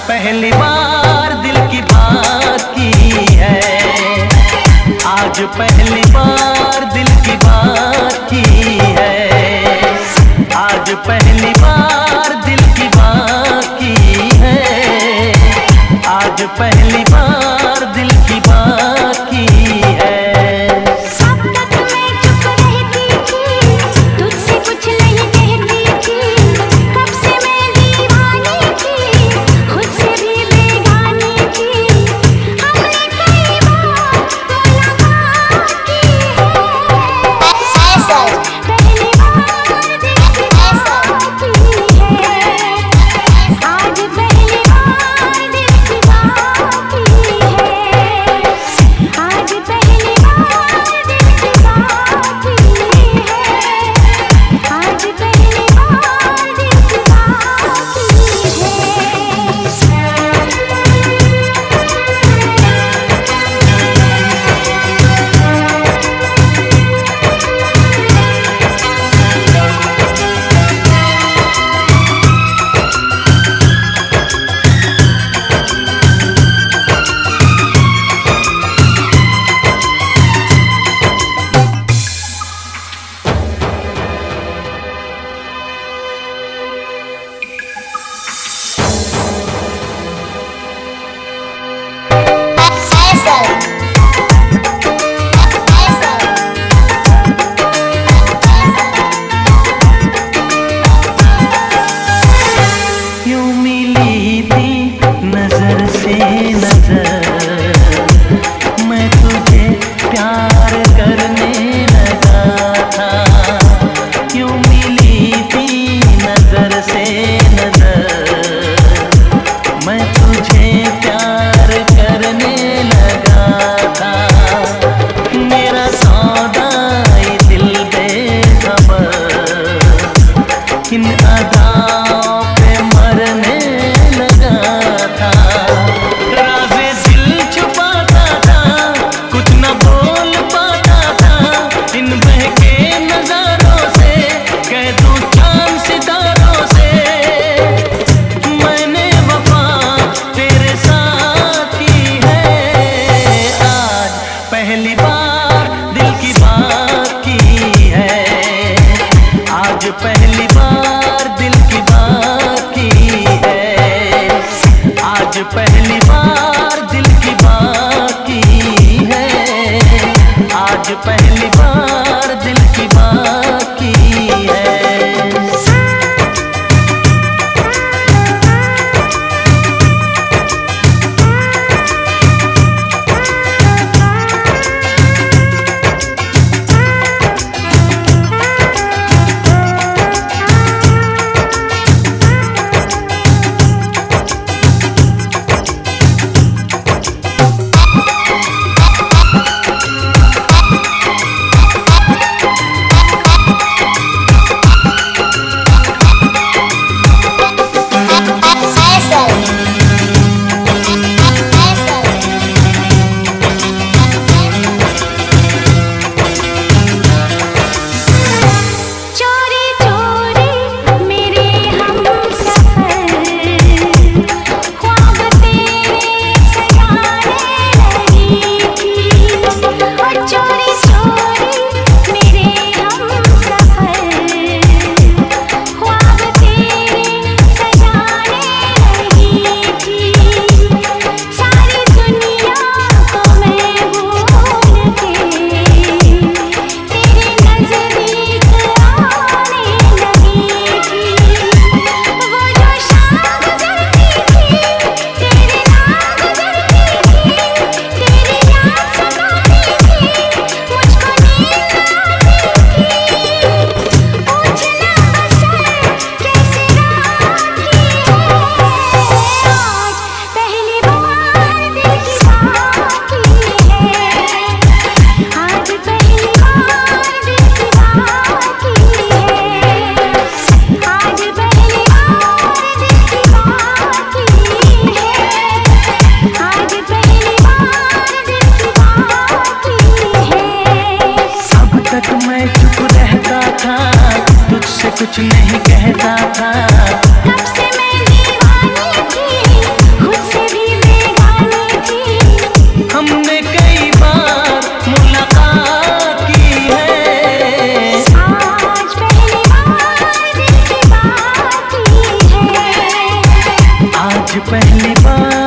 पहली बार दिल की बात की है, आज पहली बार दिल की बात की है, आज पहली बार दिल की बात की है, आज पहली बार दिल की बात की है। अब तक मैं चुप रहती थी, तुझसे कुछ नहीं कहती थी, कब से मैं दीवानी थी, खुद से भी बेगानी थी, हमने कई बार मुलाकात की है, पहली बार दिल की बात की है, आज पहली बार दिल की बात की है, आज पहली बार दिल की बात की है, आज पहली बार दिल की यूं मिली थी नजर से नजर, मैं तुझे प्यार करने लगा था, यूं मिली थी नजर से नजर, मैं तुझे प्यार करने लगा था, मेरा सौदा ये दिल बेखबर, इन अदाओं पे मरने लगा था, राज़े दिल छुपाता था, कुछ न बोल पाता था, इन बहके नजारों से कह दूं चांद सितारों से, मैंने वफा तेरे साथ की है, आज पहली बार दिल की बात की है, आज पहली बार दिल की बात की है, आज पहली बार दिल की बात की है, आज पहली बार दिल की बात की है। चोरी चोरी मेरे हमसफर, ख्वाब तेरे सजाने लगी थी, और चोरी चोरी मेरे हमसफर, ख्वाब तेरे सजाने लगी थी, सारी दुनिया को मैं भूल के तेरे नजदीक आने लगी थी, वो जो शाम गुजरती थी तेरे नाम गुजरती थी, तेरी याद सताती थी, मुझको नींद आती थी, पूछना बसर कैसे रात की है, आज पहली बार दिल की बात की है, आज पहली बार दिल की बात की है, आज पहली बार दिल की बात की है, आज पहली बार दिल की बात की है। अब तक मैं चुप रहता था, तुझसे कुछ नहीं कहता था, कब से मैं दीवानी थी, बात